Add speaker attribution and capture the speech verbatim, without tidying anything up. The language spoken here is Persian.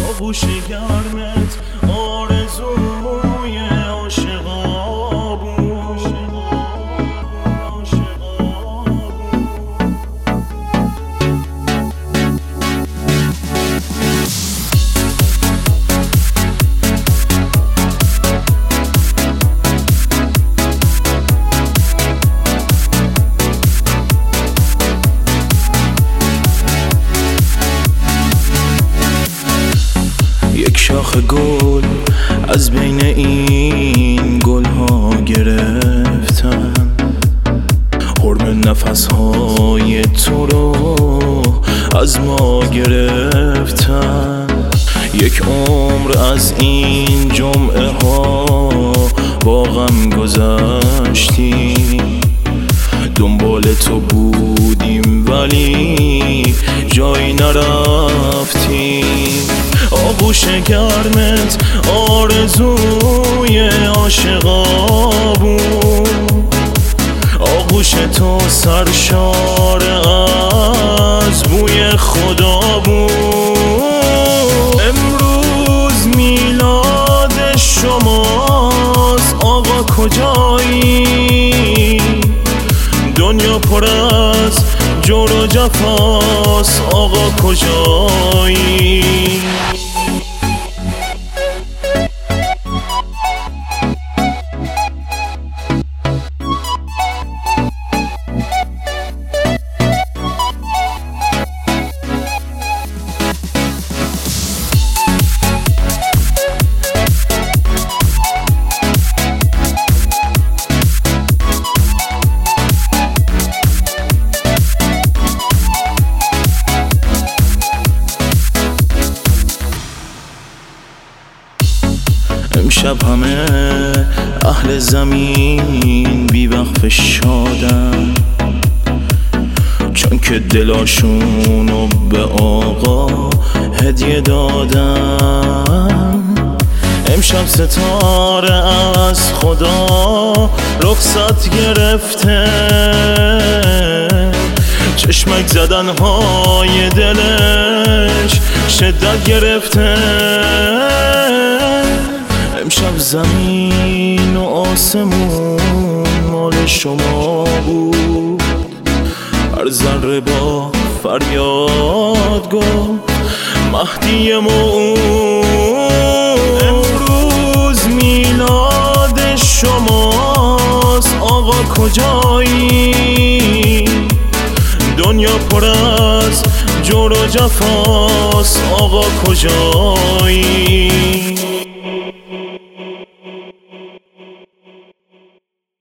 Speaker 1: آغوش گرمت آرزوی عاشقا بود. یک شاخ گل از بین این گل ها گرفتم، حرم نفس های تو رو از ما گرفتم. یک عمر از این جمعه ها با غم گذشتیم، دنبال تو بودیم ولی جایی نرفتیم. آغوش گرمت آرزوی عاشقا بود، آغوش تو سرشار از بوی خدا بود. امروز میلاد شماست آقا کجایی؟ دنیا پر از جور و جفاست آقا کجایی؟ امشب همه اهل زمین بی وقف شادن، چون که دلاشونو به آقا هدیه دادن. امشب ستاره از خدا رخصت گرفته، چشمک زدن های دلش شدت گرفته. امشب زمین و آسمون مال شما بود، هر ذره با فریاد گفت مهدی موعود. امروز میلاد شماست آقا کجایی؟ دنیا پر از جور و جفاست آقا کجایی؟